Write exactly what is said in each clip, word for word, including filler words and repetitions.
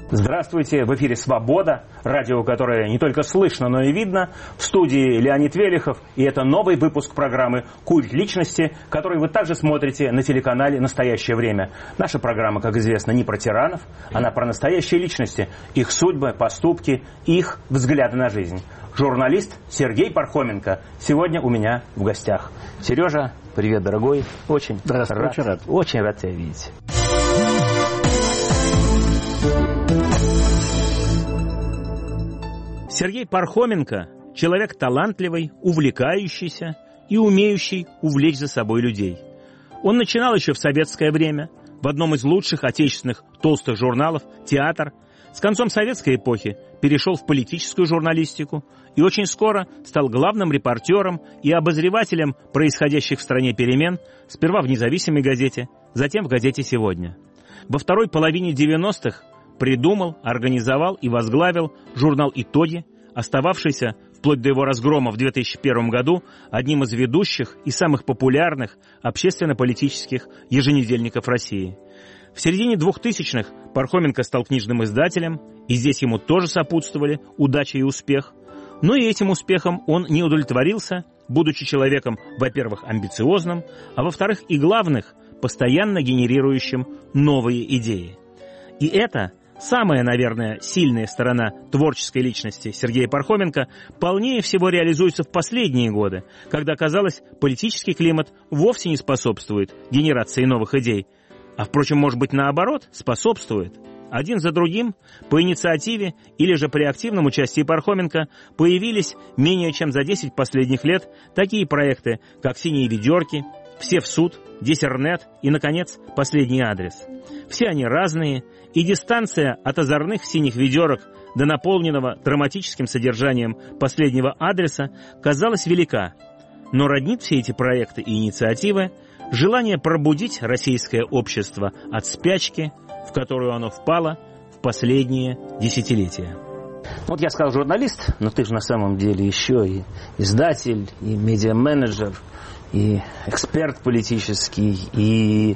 Здравствуйте, в эфире «Свобода», радио, которое не только слышно, но и видно. В студии Леонид Велихов, и это новый выпуск программы «Культ личности», который вы также смотрите на телеканале «Настоящее время». Наша программа, как известно, не про тиранов, она про настоящие личности, их судьбы, поступки, их взгляды на жизнь. Журналист Сергей Пархоменко сегодня у меня в гостях. Сережа, привет, дорогой. Очень рад, очень рад. Очень рад тебя видеть. Сергей Пархоменко – человек талантливый, увлекающийся и умеющий увлечь за собой людей. Он начинал еще в советское время в одном из лучших отечественных толстых журналов «Театр». С концом советской эпохи перешел в политическую журналистику и очень скоро стал главным репортером и обозревателем происходящих в стране перемен, сперва в независимой газете, затем в газете «Сегодня». Во второй половине девяностых придумал, организовал и возглавил журнал «Итоги», остававшийся, вплоть до его разгрома в две тысячи первом году, одним из ведущих и самых популярных общественно-политических еженедельников России. В середине двухтысячных Пархоменко стал книжным издателем, и здесь ему тоже сопутствовали удача и успех. Но и этим успехом он не удовлетворился, будучи человеком, во-первых, амбициозным, а во-вторых, и главных, постоянно генерирующим новые идеи. И это самая, наверное, сильная сторона творческой личности Сергея Пархоменко полнее всего реализуется в последние годы, когда, казалось, политический климат вовсе не способствует генерации новых идей, а, впрочем, может быть, наоборот, способствует. Один за другим, по инициативе или же при активном участии Пархоменко, появились менее чем за десять последних лет такие проекты, как «Синие ведерки», «Все в суд», «Диссернет» и, наконец, «Последний адрес». Все они разные, и дистанция от озорных синих ведерок до наполненного драматическим содержанием «Последнего адреса» казалась велика. Но роднит все эти проекты и инициативы желание пробудить российское общество от спячки, в которую оно впало в последние десятилетия. Вот я сказал журналист, но ты же на самом деле еще и издатель, и медиа-менеджер, и эксперт политический, и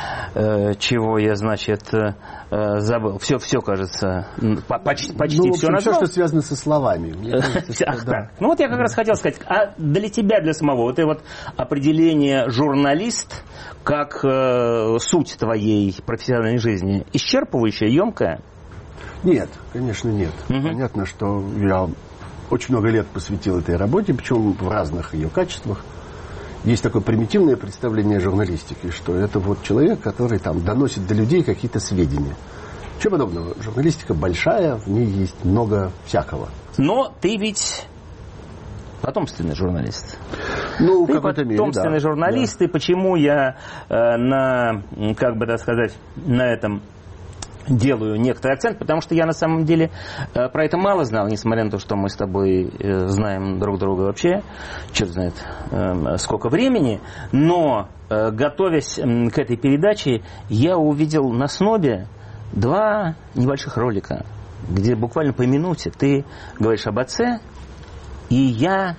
э, чего я, значит, э, забыл. Все, все, кажется, почти, почти ну, все назвал. Все, что связано со словами. Кажется, Ах, что, да. Да. Ну вот я как раз хотел сказать, а для тебя, для самого, вот это вот определение журналист как э, суть твоей профессиональной жизни исчерпывающее, емкое? Нет, конечно, нет. Угу. Понятно, что я очень много лет посвятил этой работе, причем в разных ее качествах. Есть такое примитивное представление журналистики, что это вот человек, который там доносит до людей какие-то сведения. Чего подобного? Журналистика большая, в ней есть много всякого. Но ты ведь потомственный журналист. Ну, в ты какой-то мере, да. Потомственный журналист, да. И почему я э, на, как бы так сказать, на этом делаю некоторый акцент, потому что я на самом деле э, про это мало знал, несмотря на то, что мы с тобой э, знаем друг друга вообще, черт знает э, сколько времени, но э, готовясь э, к этой передаче, я увидел на Снобе два небольших ролика, где буквально по минуте ты говоришь об отце, и я,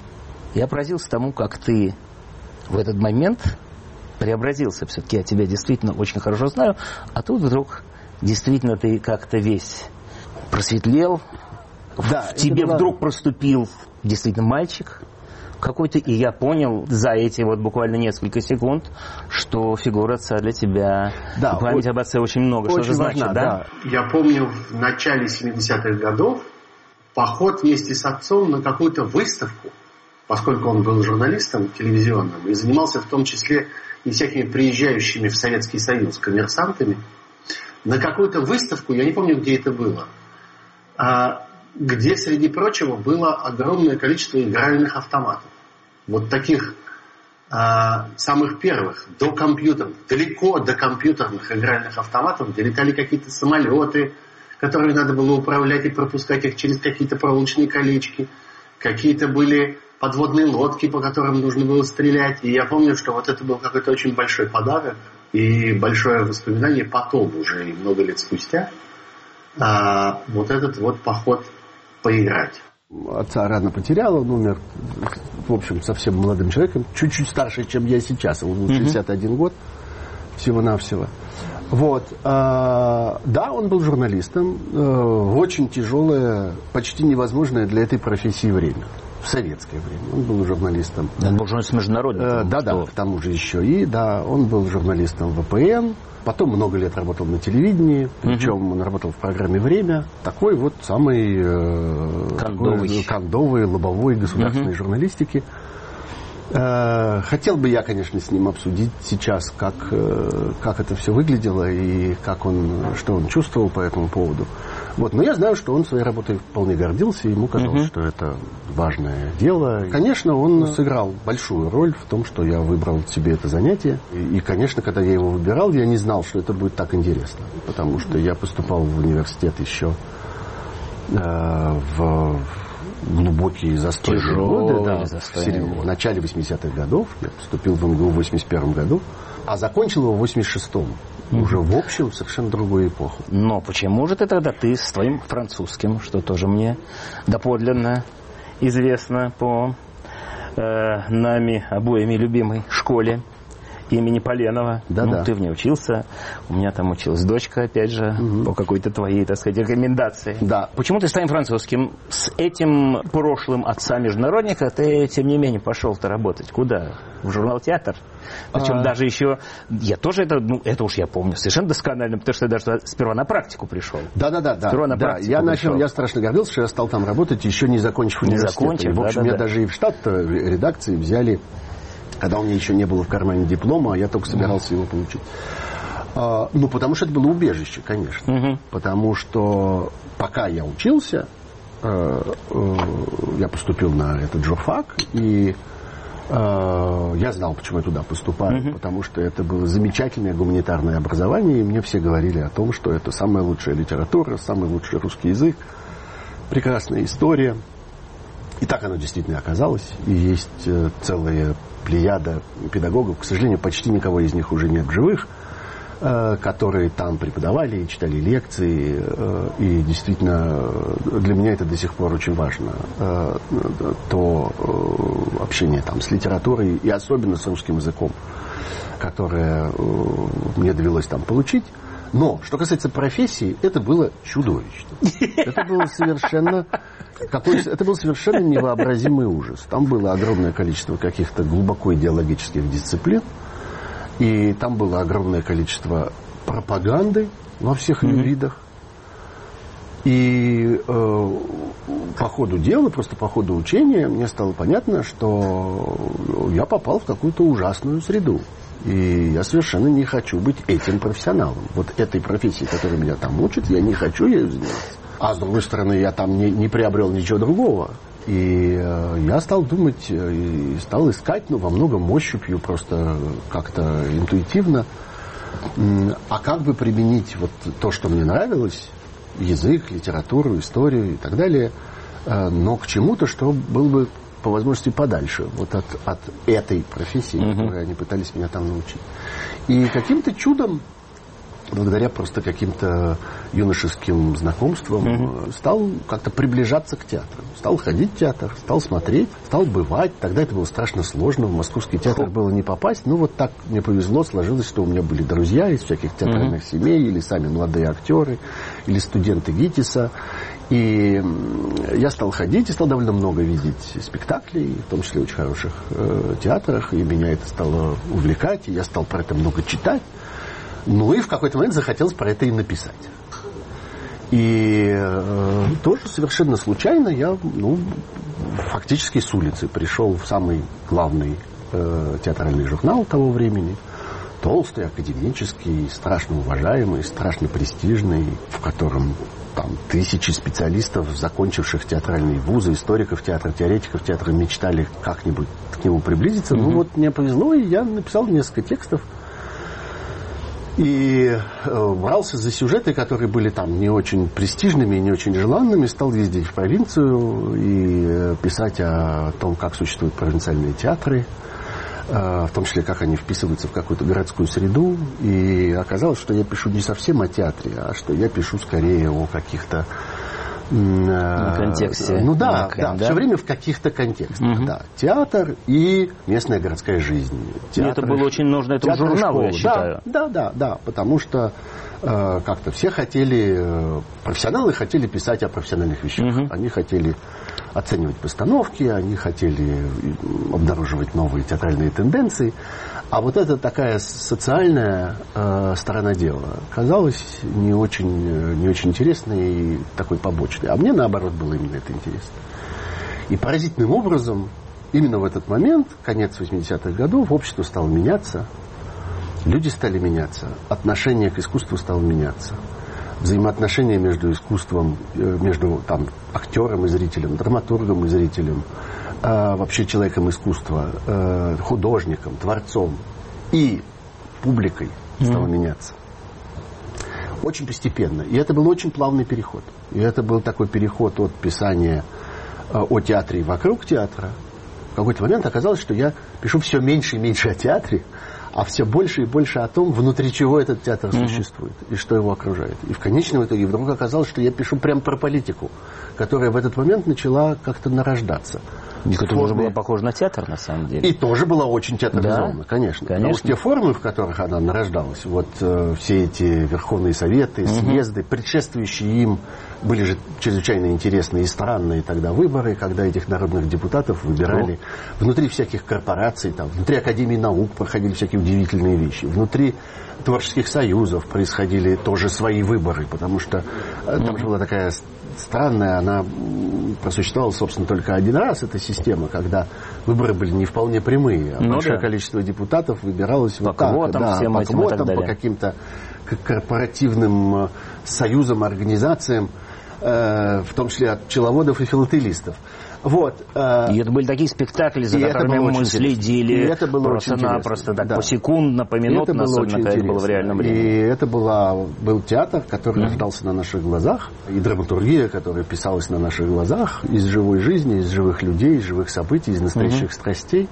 я поразился тому, как ты в этот момент преобразился. Все-таки я тебя действительно очень хорошо знаю, а тут вдруг действительно ты как-то весь просветлел, да, в тебе была... вдруг проступил действительно мальчик какой-то, и я понял за эти вот буквально несколько секунд, что фигура отца для тебя, да, память об отце очень много, очень что это значит, важна, да? да? Я помню в начале семидесятых годов поход вместе с отцом на какую-то выставку, поскольку он был журналистом телевизионным и занимался в том числе и всякими приезжающими в Советский Союз коммерсантами, на какую-то выставку, я не помню, где это было, где, среди прочего, было огромное количество игральных автоматов. Вот таких а, самых первых, до компьютеров, далеко до компьютерных игральных автоматов, где летали какие-то самолеты, которые надо было управлять и пропускать их через какие-то проволочные колечки. Какие-то были подводные лодки, по которым нужно было стрелять. И я помню, что вот это был какой-то очень большой подарок и большое воспоминание потом, уже много лет спустя, а, вот этот вот поход поиграть. Отца рано потерял, он умер, в общем, совсем молодым человеком, чуть-чуть старше, чем я сейчас, ему был шестьдесят один год всего-навсего. Вот. А, да, он был журналистом. В очень тяжелое, почти невозможное для этой профессии время. В советское время. Он был журналистом. Он был журналистом международным. Да, да, к тому же еще и, да, он был журналистом вэ пэ эн. Потом много лет работал на телевидении, причем угу. он работал в программе «Время». Такой вот самый э, кондовый. Такой, кондовый, лобовой государственной угу. журналистики. Э, хотел бы я, конечно, с ним обсудить сейчас, как, э, как это все выглядело и как он, что он чувствовал по этому поводу. Вот. Но я знаю, что он своей работой вполне гордился, ему казалось, угу. что это важное дело. Конечно, он сыграл большую роль в том, что я выбрал себе это занятие. И, и, конечно, когда я его выбирал, я не знал, что это будет так интересно. Потому что я поступал в университет еще э, в глубокие застойные годы. Да, в, в начале восьмидесятых годов. Я поступил в эм гэ у в восемьдесят первом году. А закончил его в восемьдесят шестом. Уже в общем совершенно другую эпоху. Но почему же ты тогда ты с твоим французским, что тоже мне доподлинно известно по э, нами обоими любимой школе имени Поленова. Да, ну, да. Ты в ней учился, у меня там училась дочка, опять же, угу. по какой-то твоей, так сказать, рекомендации. Да. Почему ты с твоим французским, с этим прошлым отца-международника, ты, тем не менее, пошел-то работать? Куда? В журнал «Театр»? Причем а... даже еще, я тоже это, ну, это уж я помню совершенно досконально, потому что я даже сперва на практику пришел. Да-да-да. Сперва на да. практику я пришел. начал, я страшно гордился, что я стал там работать, еще не закончив университет. Не закончив, в общем, да, меня да, даже да. и в штат редакции взяли, когда у меня еще не было в кармане диплома, а я только собирался его получить. А, ну, потому что это было убежище, конечно. Угу. Потому что пока я учился, э, э, я поступил на этот журфак, и э, я знал, почему я туда поступаю, угу. потому что это было замечательное гуманитарное образование, и мне все говорили о том, что это самая лучшая литература, самый лучший русский язык, прекрасная история. И так оно действительно оказалось. И есть целая плеяда педагогов, к сожалению, почти никого из них уже нет в живых, которые там преподавали и читали лекции. И действительно, для меня это до сих пор очень важно. То общение там с литературой, и особенно с русским языком, которое мне довелось там получить. Но, что касается профессии, это было чудовищно. Это было совершенно... Какой, это был совершенно невообразимый ужас. Там было огромное количество каких-то глубоко идеологических дисциплин. И там было огромное количество пропаганды во всех ее mm-hmm. видах. И э, по ходу дела, просто по ходу учения, мне стало понятно, что я попал в какую-то ужасную среду. И я совершенно не хочу быть этим профессионалом. Вот этой профессией, которая меня там учат, я не хочу ею заниматься. А с другой стороны, я там не, не приобрел ничего другого. И э, я стал думать, и стал искать, ну, во многом ощупью, просто как-то интуитивно, э, а как бы применить вот то, что мне нравилось, язык, литературу, историю и так далее, э, но к чему-то, что было бы по возможности подальше вот от, от этой профессии, mm-hmm. которой они пытались меня там научить. И каким-то чудом, благодаря просто каким-то юношеским знакомствам, mm-hmm. стал как-то приближаться к театру. Стал ходить в театр, стал смотреть, стал бывать. Тогда это было страшно сложно. В московский театр было не попасть. Ну, вот так мне повезло, сложилось, что у меня были друзья из всяких театральных mm-hmm. семей, или сами молодые актеры, или студенты ГИТИСа. И я стал ходить и стал довольно много видеть спектаклей, в том числе в очень хороших э, театрах. И меня это стало увлекать, и я стал про это много читать. Ну и в какой-то момент захотелось про это и написать. И э, тоже совершенно случайно я, ну, фактически с улицы пришел в самый главный э, театральный журнал того времени. Толстый, академический, страшно уважаемый, страшно престижный, в котором там тысячи специалистов, закончивших театральные вузы, историков театра, теоретиков театра, мечтали как-нибудь к нему приблизиться. Mm-hmm. Ну вот мне повезло, и я написал несколько текстов. И э, брался за сюжеты, которые были там не очень престижными и не очень желанными, стал ездить в провинцию и э, писать о том, как существуют провинциальные театры, э, в том числе, как они вписываются в какую-то городскую среду. И оказалось, что я пишу не совсем о театре, а что я пишу скорее о каких-то В контексте. Ну да, неком, да, да, все время в каких-то контекстах. Угу. Да. Театр и местная городская жизнь. Театр, это было очень нужно этому журналу, я считаю. Да, да, да, да, потому что э, как-то все хотели, э, профессионалы хотели писать о профессиональных вещах. Угу. Они хотели оценивать постановки, они хотели обнаруживать новые театральные тенденции. А вот эта такая социальная э, сторона дела казалась не очень, не очень интересной и такой побочной. А мне, наоборот, было именно это интересно. И поразительным образом, именно в этот момент, конец восьмидесятых годов, общество стало меняться, люди стали меняться, отношение к искусству стало меняться. Взаимоотношения между искусством, между там, актером и зрителем, драматургом и зрителем, э, вообще человеком искусства, э, художником, творцом и публикой стало mm-hmm. меняться. Очень постепенно. И это был очень плавный переход. И это был такой переход от писания э, о театре и вокруг театра. В какой-то момент оказалось, что я пишу все меньше и меньше о театре, а все больше и больше о том, внутри чего этот театр mm-hmm. существует и что его окружает. И в конечном итоге вдруг оказалось, что я пишу прям про политику, которая в этот момент начала как-то нарождаться. И это тоже было похоже на театр, на самом деле. И тоже была очень театрализована, да? конечно. конечно. Потому что те формы, в которых она нарождалась, вот э, все эти верховные советы, съезды, угу. предшествующие им, были же чрезвычайно интересные и странные тогда выборы, когда этих народных депутатов выбирали ну. внутри всяких корпораций, там, внутри Академии наук проходили всякие удивительные вещи, внутри творческих союзов происходили тоже свои выборы, потому что э, там угу. же была такая странная, она просуществовала, собственно, только один раз, эта система, когда выборы были не вполне прямые, а ну, большое да. количество депутатов выбиралось по вот так. Квотам, да, всем по этим квотам, по каким-то корпоративным союзам, организациям, э, в том числе от пчеловодов и филателистов. Вот, э, и это были такие спектакли, за которыми мы следили просто-напросто, так, да. посекундно, поминутно, особенно когда это было в реальном времени. И это была, был театр, который mm-hmm. рождался на наших глазах, и драматургия, которая писалась на наших глазах, из живой жизни, из живых людей, из живых событий, из настоящих mm-hmm. страстей.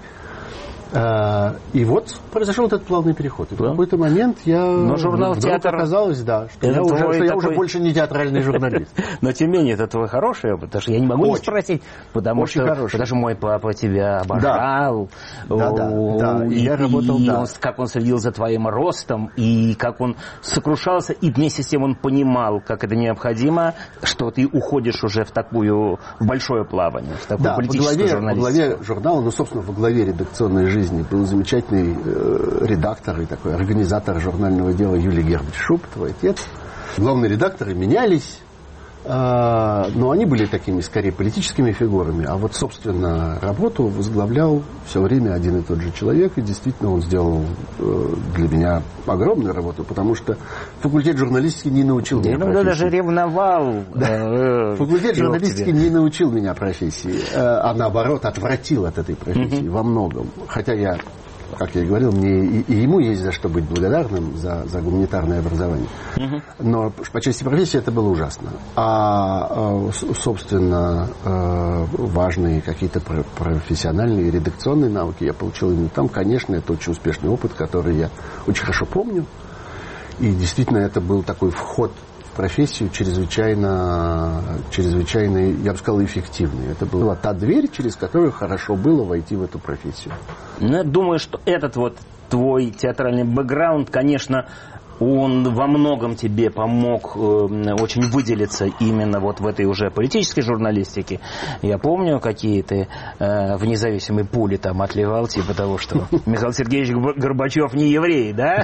И вот произошел этот плавный переход. И да. в какой-то момент я Но журнал вдруг театр... оказалось, да, что, я уже, что такой... я уже больше не театральный журналист. Но тем не менее, это твой хороший опыт, потому что я не могу не спросить, потому что потому что мой папа тебя обожал. Да, да, да. И я работал, да. Как он следил за твоим ростом, и как он сокрушался, и вместе с тем он понимал, как это необходимо, что ты уходишь уже в такую, в большое плавание, в такую политическую журналистику. Во главе журнала, ну, собственно, во главе редакционной жизни был замечательный э, редактор и такой организатор журнального дела Юлий Гербович Шуб, твой отец. Главные редакторы менялись, э, но они были такими, скорее, политическими фигурами. А вот, собственно, работу возглавлял все время один и тот же человек. И действительно он сделал э, для меня огромную работу, потому что факультет журналистики не научил Я меня профессии. Я даже ревновал. Да. Факультет журналистики не научил меня профессии, а наоборот отвратил от этой профессии mm-hmm. во многом. Хотя я, как я и говорил, мне и, и ему есть за что быть благодарным за, за гуманитарное образование. Mm-hmm. Но по части профессии это было ужасно. А, собственно, важные какие-то профессиональные редакционные навыки я получил именно там. Конечно, это очень успешный опыт, который я очень хорошо помню. И действительно, это был такой вход в профессию чрезвычайно, чрезвычайно, я бы сказал, эффективный. Это была та дверь, через которую хорошо было войти в эту профессию. Ну, я думаю, что этот вот твой театральный бэкграунд, конечно, он во многом тебе помог э, очень выделиться именно вот в этой уже политической журналистике. Я помню, какие ты э, в независимой пуле там отливал, типа того, что Михаил Сергеевич Горбачев не еврей, да?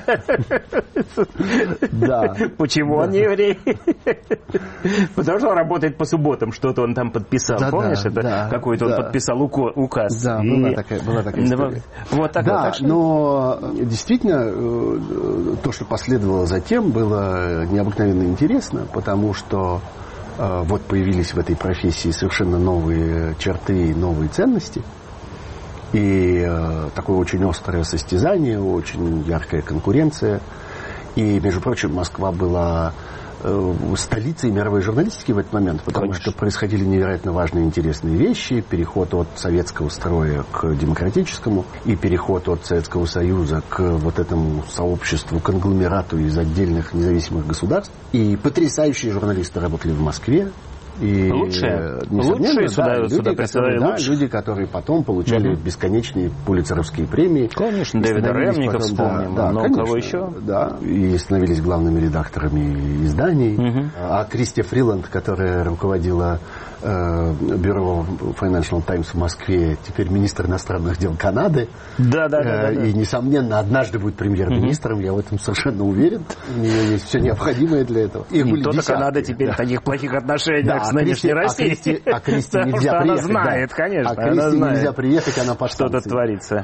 Да. Почему он не еврей? Потому что он работает по субботам, что-то он там подписал. Помнишь, это какой-то он подписал указ. Да, была такая история. Вот такая. Но действительно, то, что последовало затем, было необыкновенно интересно, потому что э, вот появились в этой профессии совершенно новые черты, новые ценности. И э, такое очень острое состязание, очень яркая конкуренция. И, между прочим, Москва была э, столицей мировой журналистики в этот момент, потому Конечно. Что происходили невероятно важные и интересные вещи. Переход от советского строя к демократическому, и переход от Советского Союза к вот этому сообществу, конгломерату из отдельных независимых государств. И потрясающие журналисты работали в Москве. И, лучшие? Лучшие сюда, да, люди, сюда которые, да, люди, которые потом получали угу. бесконечные пулитцеровские премии. Конечно, Дэвида Ремника вспомним, да, но конечно, кого еще? Да, и становились главными редакторами изданий. Угу. А Кристи Фриланд, которая руководила э, бюро Financial Times в Москве, теперь министр иностранных дел Канады. Да, да, да, э, да, да. И, несомненно, однажды будет премьер-министром, угу. я в этом совершенно уверен. У нее есть все необходимое для этого. Их и то-то Канада теперь да. в таких плохих отношениях да, с нынешней Россией. А Кристи, а Кристи нельзя что приехать. Она знает, да. конечно. А Кристи она знает, нельзя приехать, она под что-то творится.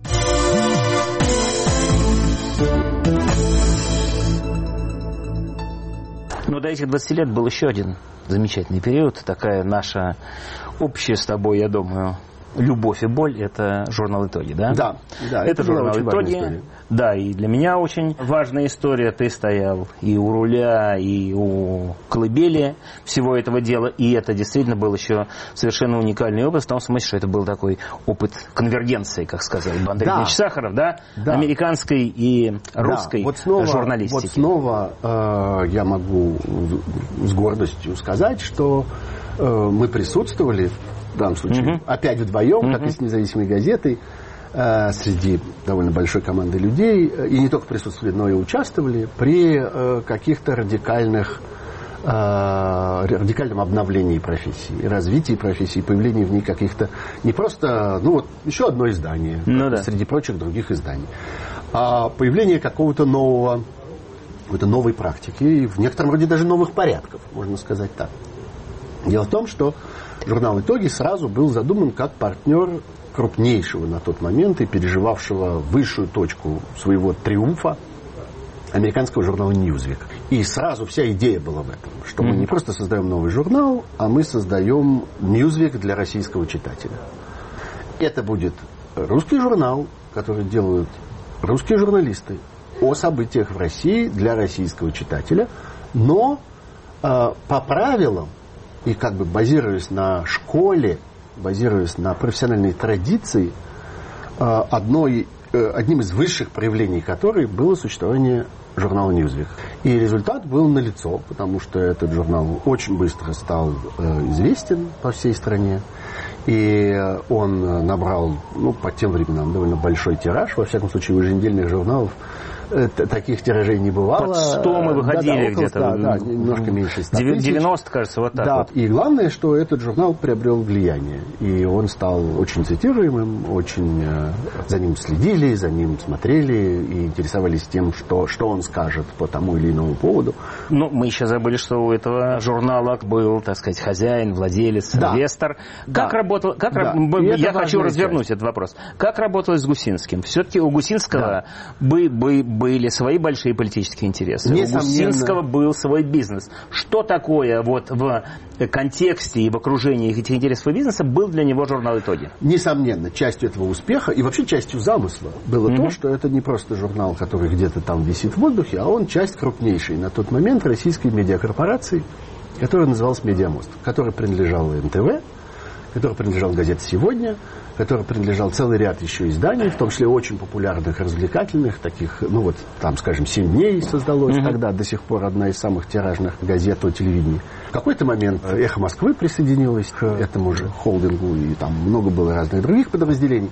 Но до этих двадцати лет был еще один замечательный период. Такая наша общая с тобой, я думаю, любовь и боль — это журнал «Итоги», да? Да, да. Это, это журнал «Итоги». Да, и для меня очень важная история. Ты стоял и у руля, и у колыбели всего этого дела. И это действительно был еще совершенно уникальный опыт, в том смысле, что это был такой опыт конвергенции, как сказал Андрей да. Ильич Сахаров, да? Да. Американской и русской да. вот снова, журналистики. Вот снова э, я могу с гордостью сказать, что э, мы присутствовали в данном случае, uh-huh. опять вдвоем, uh-huh. как и с независимой газетой, э, среди довольно большой команды людей, и не только присутствовали, но и участвовали при э, каких-то радикальных, э, радикальном обновлении профессии, развитии профессии, появлении в ней каких-то, не просто, ну вот, еще одно издание, ну, да. среди прочих других изданий, а появление какого-то нового, какой-то новой практики, и в некотором роде даже новых порядков, можно сказать так. Дело в том, что журнал «Итоги» сразу был задуман как партнер крупнейшего на тот момент и переживавшего высшую точку своего триумфа американского журнала «Ньюзвик». И сразу вся идея была в этом, что mm-hmm. мы не просто создаем новый журнал, а мы создаем «Ньюзвик» для российского читателя. Это будет русский журнал, который делают русские журналисты о событиях в России для российского читателя, но э, по правилам, и как бы базируясь на школе, базируясь на профессиональной традиции, одной, одним из высших проявлений которой было существование журнала «Ньюзвик». И результат был налицо, потому что этот журнал очень быстро стал известен по всей стране. И он набрал, ну, по тем временам довольно большой тираж. Во всяком случае, у еженедельных журналов таких тиражей не бывало. Под сто мы выходили, да, да, где-то. Да, да, немножко меньше ста тысяч. девяносто, кажется, вот так да, вот. И главное, что этот журнал приобрел влияние. И он стал очень цитируемым, очень за ним следили, за ним смотрели и интересовались тем, что, что он скажет по тому или иному поводу. Ну, мы еще забыли, что у этого журнала был, так сказать, хозяин, владелец, да. инвестор. Как да. работал... Как да. раб... Я хочу развернуть часть. этот вопрос. Как работалось с Гусинским? Все-таки у Гусинского да. бы... бы были свои большие политические интересы. Несомненно. У Гусинского был свой бизнес. Что такое вот в контексте и в окружении этих интересов и бизнеса был для него журнал «Итоги»? Несомненно, частью этого успеха и вообще частью замысла было mm-hmm. то, что это не просто журнал, который где-то там висит в воздухе, а он часть крупнейшей на тот момент российской медиакорпорации, которая называлась «Медиамост», которая принадлежала эн тэ вэ, которая принадлежала газете «Сегодня», который принадлежал целый ряд еще изданий, в том числе очень популярных, развлекательных, таких, ну вот, там, скажем, «Семь дней» создалось mm-hmm. тогда, до сих пор одна из самых тиражных газет о телевидении. В какой-то момент «Эхо Москвы» присоединилось к этому же холдингу, и там много было разных других подразделений.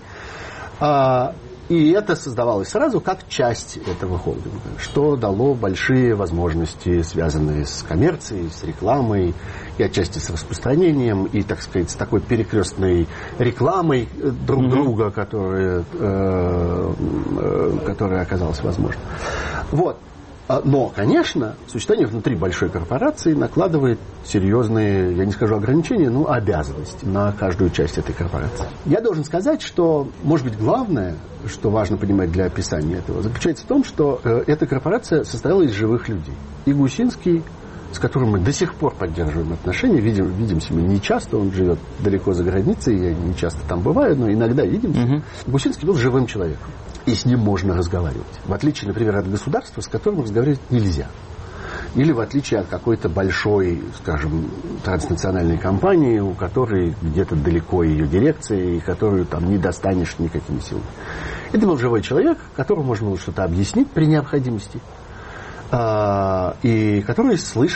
А, и это создавалось сразу как часть этого холдинга, что дало большие возможности, связанные с коммерцией, с рекламой, и отчасти с распространением, и, так сказать, с такой перекрестной рекламой друг mm-hmm. друга, которая, э, э, которая оказалась возможной. Вот. Но, конечно, существование внутри большой корпорации накладывает серьезные, я не скажу ограничения, но обязанности на каждую часть этой корпорации. Я должен сказать, что, может быть, главное, что важно понимать для описания этого, заключается в том, что э, эта корпорация состояла из живых людей. И Гусинский, с которым мы до сих пор поддерживаем отношения, видим, видимся мы не часто, он живет далеко за границей, я не часто там бываю, но иногда видимся. Mm-hmm. Гусинский был живым человеком, и с ним можно разговаривать. В отличие, например, от государства, с которым разговаривать нельзя. Или в отличие от какой-то большой, скажем, транснациональной компании, у которой где-то далеко ее дирекция, и которую там не достанешь никакими силами. Это был живой человек, которому можно было что-то объяснить при необходимости, и который слышал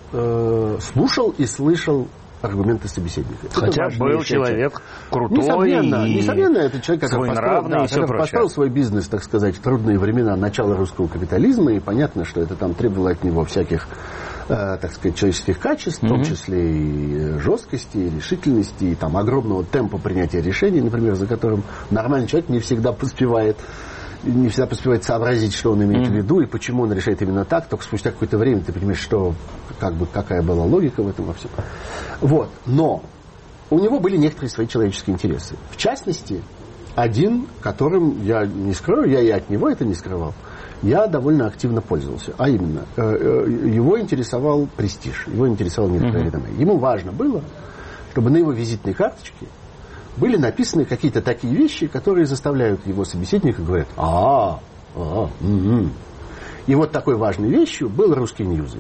э, слушал и слышал аргументы собеседника. Хотя был человек крутой несомненно, и несомненно, это человек, который построил, да, который построил свой бизнес, так сказать, в трудные времена начала русского капитализма, и понятно, что это там требовало от него всяких, э, так сказать, человеческих качеств, в том числе и жесткости, и решительности, и там огромного темпа принятия решений, например, за которым нормальный человек не всегда поспевает. Не всегда поспевает сообразить, что он имеет mm-hmm. в виду, и почему он решает именно так. Только спустя какое-то время ты понимаешь, что, как бы, какая была логика в этом во всем. Вот. Но у него были некоторые свои человеческие интересы. В частности, один, которым, я не скрою, я и от него это не скрывал, я довольно активно пользовался. А именно, его интересовал престиж, его интересовал некоторое mm-hmm. реноме. Ему важно было, чтобы на его визитной карточке были написаны какие-то такие вещи, которые заставляют его собеседника говорить: а, а, угу. И вот такой важной вещью был русский ньюзик.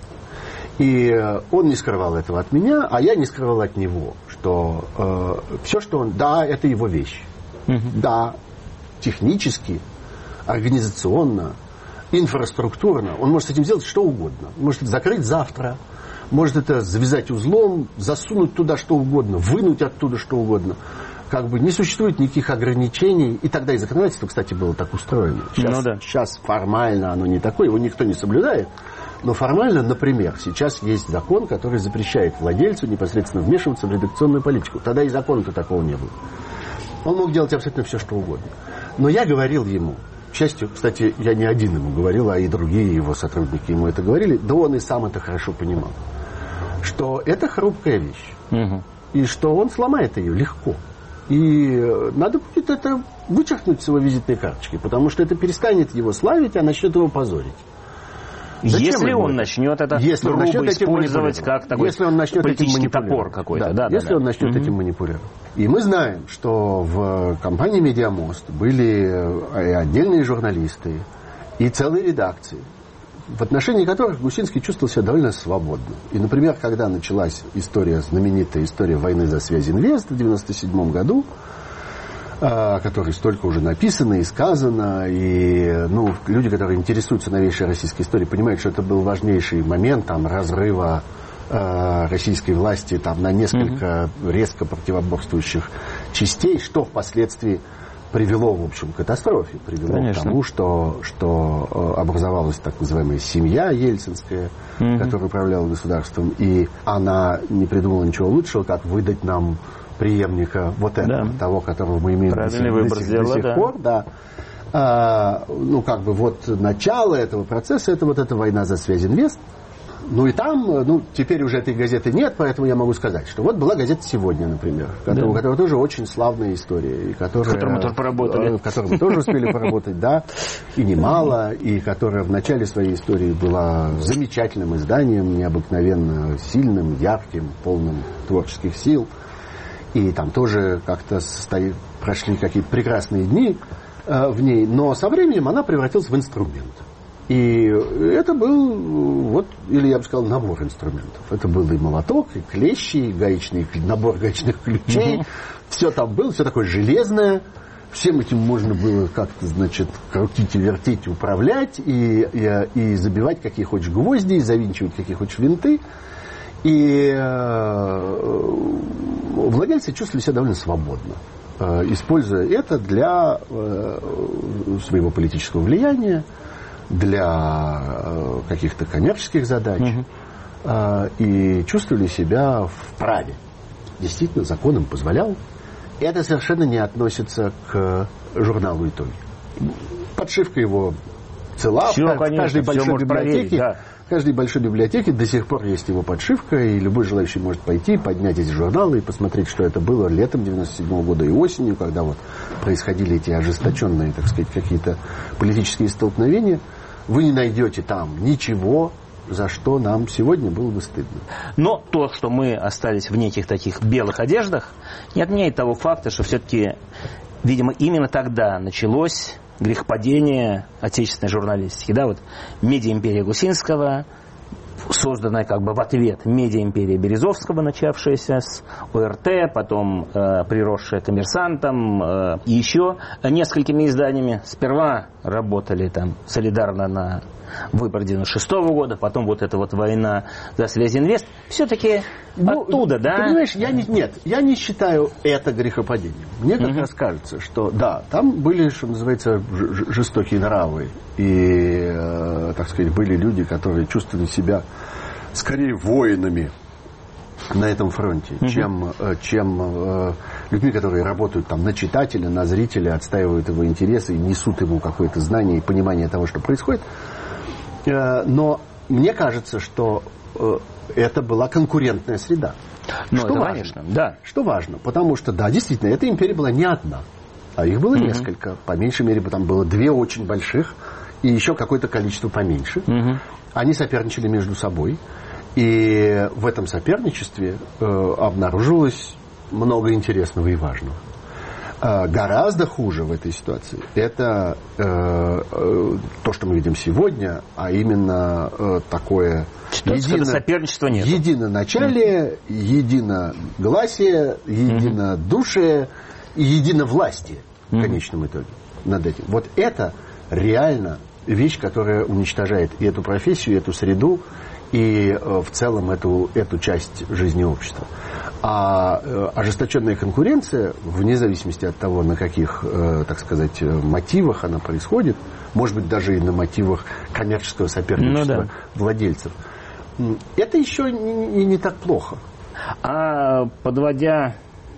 И он не скрывал этого от меня, а я не скрывал от него, что э, все, что он... Да, это его вещь. Угу. Да, технически, организационно, инфраструктурно он может с этим сделать что угодно. Он может это закрыть завтра, может это завязать узлом, засунуть туда что угодно, вынуть оттуда что угодно. Как бы не существует никаких ограничений. И тогда и законодательство, кстати, было так устроено. Сейчас, ну, да. сейчас формально оно не такое, его никто не соблюдает. Но формально, например, сейчас есть закон, который запрещает владельцу непосредственно вмешиваться в редакционную политику. Тогда и закона-то такого не было. Он мог делать абсолютно все, что угодно. Но я говорил ему, к счастью, кстати, я не один ему говорил, а и другие его сотрудники ему это говорили, да он и сам это хорошо понимал, что это хрупкая вещь. Угу. И что он сломает ее легко. И надо будет это вычеркнуть с его визитной карточки, потому что это перестанет его славить, а начнет его позорить. Зачем если он начнет это если грубо начнет использовать как такой если он начнет политический топор какой-то. Да, да, если да, он начнет да. этим манипулировать. И мы знаем, что в компании «Медиамост» были и отдельные журналисты, и целые редакции, в отношении которых Гусинский чувствовал себя довольно свободно. И, например, когда началась история, знаменитая история войны за связь Инвест в девяносто седьмом году, о которой столько уже написано и сказано, и ну, люди, которые интересуются новейшей российской историей, понимают, что это был важнейший момент там, разрыва э, российской власти там, на несколько mm-hmm. резко противоборствующих частей, что впоследствии привело, в общем, к катастрофе, привело Конечно. к тому, что, что образовалась так называемая семья ельцинская, mm-hmm. которая управляла государством, и она не придумала ничего лучшего, как выдать нам преемника вот этого, да. того, которого мы имеем до сих, до сих, до сих да. пор, да. А, ну, как бы вот начало этого процесса, это вот эта война за связь Инвест. Ну и там, ну, теперь уже этой газеты нет, поэтому я могу сказать, что вот была газета «Сегодня», например, которая, да. у которой тоже очень славная история, и которая, в которой мы тоже поработали. В которой мы тоже успели поработать, да, и немало, и которая в начале своей истории была замечательным изданием, необыкновенно сильным, ярким, полным творческих сил. И там тоже как-то стоит, прошли какие-то прекрасные дни э, в ней, но со временем она превратилась в инструмент. И это был, вот, или я бы сказал, набор инструментов. Это был и молоток, и клещи, и гаечный, набор гаечных ключей. Mm-hmm. Все там было, все такое железное. Всем этим можно было как-то, значит, крутить и вертеть, управлять, и, и, и забивать какие хочешь гвозди, и завинчивать какие хочешь винты. И э, владельцы чувствовали себя довольно свободно, э, используя это для э, своего политического влияния, для э, каких-то коммерческих задач, угу. э, и чувствовали себя вправе. Действительно, закон им позволял. Это совершенно не относится к журналу «Итоги». Подшивка его цела. Все, в конечно, каждой большой библиотеке. Да. В каждой большой библиотеке до сих пор есть его подшивка, и любой желающий может пойти, поднять эти журналы и посмотреть, что это было летом девяносто седьмого года и осенью, когда вот происходили эти ожесточенные, так сказать, какие-то политические столкновения. Вы не найдете там ничего, за что нам сегодня было бы стыдно. Но то, что мы остались в неких таких белых одеждах, не отменяет того факта, что все-таки, видимо, именно тогда началось грехопадение отечественной журналистики. Да, вот медиа-империя Гусинского, созданная как бы в ответ медиа-империя Березовского, начавшаяся с ОРТ, потом э, приросшая коммерсантом, э, и еще несколькими изданиями. Сперва работали там солидарно на выбор девяносто шестого года, потом вот эта вот война за Сельезинвест. Все-таки ну, оттуда, да? Ты понимаешь, я не, нет, я не считаю это грехопадением. Мне как mm-hmm. раз кажется, что да, там были, что называется, ж- жестокие нравы. И, э, так сказать, были люди, которые чувствовали себя скорее воинами на этом фронте, mm-hmm. чем, чем э, людьми, которые работают там на читателя, на зрителя, отстаивают его интересы и несут ему какое-то знание и понимание того, что происходит. Э, но мне кажется, что э, это была конкурентная среда. Ну, что это важно? Конечно, да. Что важно? Потому что, да, действительно, эта империя была не одна, а их было mm-hmm. несколько. По меньшей мере, там было две очень больших и еще какое-то количество поменьше. Mm-hmm. Они соперничали между собой. И в этом соперничестве э, обнаружилось много интересного и важного. Э, гораздо хуже в этой ситуации это э, э, то, что мы видим сегодня, а именно э, такое едино, соперничества нет. Единоначалие, mm-hmm. единогласие, единодушие и единовластие mm-hmm. в конечном итоге над этим. Вот это реально вещь, которая уничтожает и эту профессию, и эту среду, и э, в целом эту, эту часть жизни общества. А э, ожесточенная конкуренция, вне зависимости от того, на каких, э, так сказать, мотивах она происходит, может быть, даже и на мотивах коммерческого соперничества ну, да. владельцев, это еще не, не так плохо. А подводя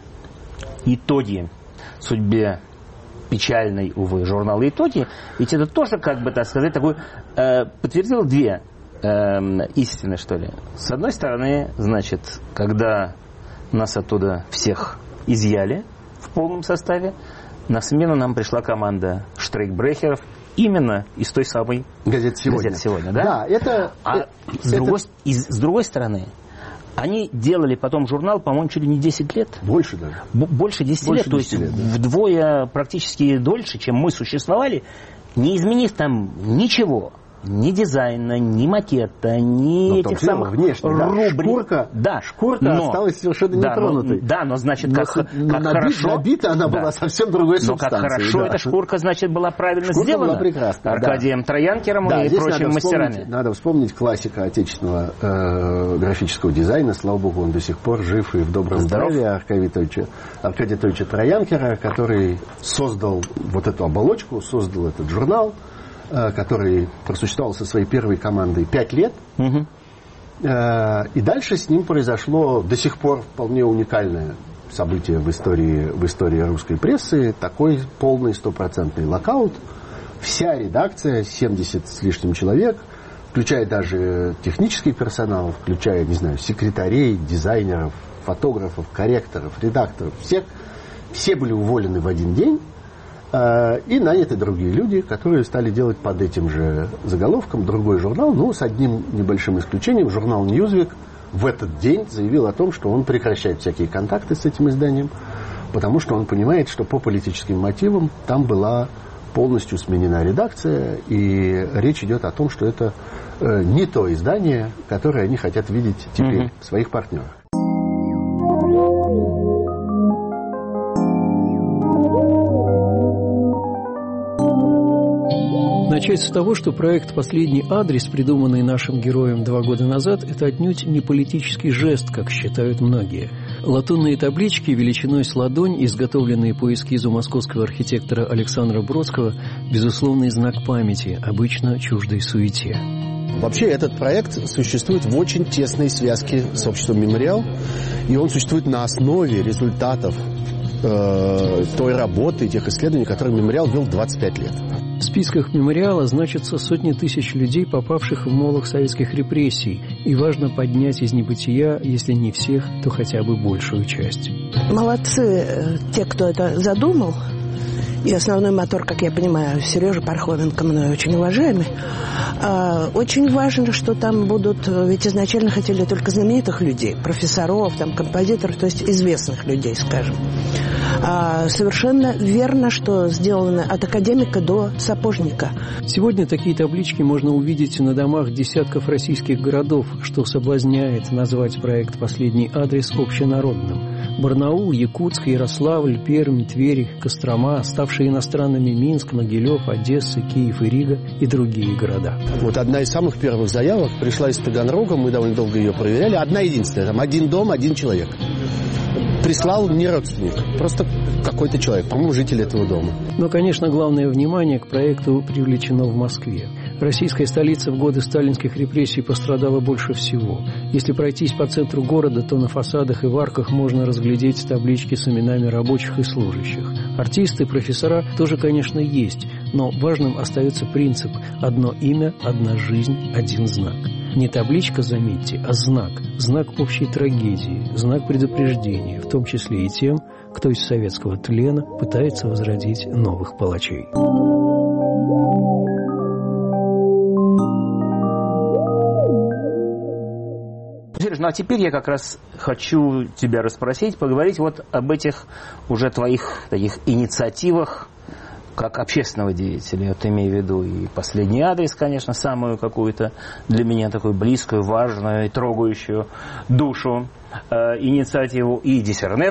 итоги судьбе печальной, увы, журнала «Итоги», ведь это тоже, как бы так сказать, такой, э, подтвердило две Эм, истины, что ли. С одной стороны, значит, когда нас оттуда всех изъяли в полном составе, на смену нам пришла команда штрейкбрехеров именно из той самой газеты «Сегодня». Газет «Сегодня», да? Да, это... А это, с, другой, и, с другой стороны, они делали потом журнал, по-моему, чуть ли не десять лет. Больше даже. Б- больше десяти лет, то есть лет, да. вдвое практически дольше, чем мы существовали, не изменив там ничего. Ни дизайна, ни макета, ни но этих самых внешне, рубрик. Да. Шкурка, да. шкурка но, осталась совершенно да, нетронутой. Но, да, но значит, как, но, как набит, хорошо... Набита она да. была совсем другой субстанцией. Но как хорошо да. эта шкурка, значит, была правильно шкурка сделана. Была прекрасна, Аркадием да. Троянкером да, и прочими надо мастерами. Вспомнить, надо вспомнить классика отечественного э, графического дизайна. Слава богу, он до сих пор жив и в добром Здоров. здравии. Аркадия Анатольевича, Аркадия Анатольевича Троянкера, который создал вот эту оболочку, создал этот журнал, который просуществовал со своей первой командой пять лет. Угу. И дальше с ним произошло до сих пор вполне уникальное событие в истории, в истории русской прессы. Такой полный стопроцентный локаут. Вся редакция, семьдесят с лишним человек, включая даже технический персонал, включая, не знаю, секретарей, дизайнеров, фотографов, корректоров, редакторов, всех, все были уволены в один день. И наняты другие люди, которые стали делать под этим же заголовком другой журнал, ну, с одним небольшим исключением. Журнал «Ньюзвик» в этот день заявил о том, что он прекращает всякие контакты с этим изданием, потому что он понимает, что по политическим мотивам там была полностью сменена редакция, и речь идет о том, что это не то издание, которое они хотят видеть теперь mm-hmm. в своих партнерах. Начать с того, что проект «Последний адрес», придуманный нашим героем два года назад, это отнюдь не политический жест, как считают многие. Латунные таблички величиной с ладонь, изготовленные по эскизу московского архитектора Александра Бродского, безусловный знак памяти, обычно чуждой суете. Вообще этот проект существует в очень тесной связке с обществом «Мемориал», и он существует на основе результатов э, той работы, тех исследований, которые «Мемориал» вел двадцать пять лет. В списках «Мемориала» значатся сотни тысяч людей, попавших в молох советских репрессий, и важно поднять из небытия, если не всех, то хотя бы большую часть. Молодцы те, кто это задумал. и основной мотор, как я понимаю, Сережа Пархоменко, мной очень уважаемый. Очень важно, что там будут, ведь изначально хотели только знаменитых людей, профессоров, там, композиторов, то есть известных людей, скажем. Совершенно верно, что сделано от академика до сапожника. Сегодня такие таблички можно увидеть на домах десятков российских городов, что соблазняет назвать проект «Последний адрес» общенародным. Барнаул, Якутск, Ярославль, Пермь, Тверь, Кострома, ставшие иностранными Минск, Могилев, Одесса, Киев и Рига и другие города. Вот одна из самых первых заявок пришла из Таганрога, мы довольно долго ее проверяли. Одна единственная, там один дом, один человек. Прислал не родственник, просто какой-то человек, по-моему, житель этого дома. Но, конечно, главное внимание к проекту привлечено в Москве. Российская столица в годы сталинских репрессий пострадала больше всего. Если пройтись по центру города, то на фасадах и в арках можно разглядеть таблички с именами рабочих и служащих. Артисты, профессора тоже, конечно, есть, но важным остается принцип «одно имя, одна жизнь, один знак». Не табличка, заметьте, а знак. Знак общей трагедии, знак предупреждения, в том числе и тем, кто из советского тлена пытается возродить новых палачей. Сереж, ну а теперь я как раз хочу тебя расспросить, поговорить вот об этих уже твоих таких инициативах, как общественного деятеля, вот имею в виду и «Последний адрес», конечно, самую какую-то для меня такую близкую, важную и трогающую душу э, инициативу, и «Диссернет»,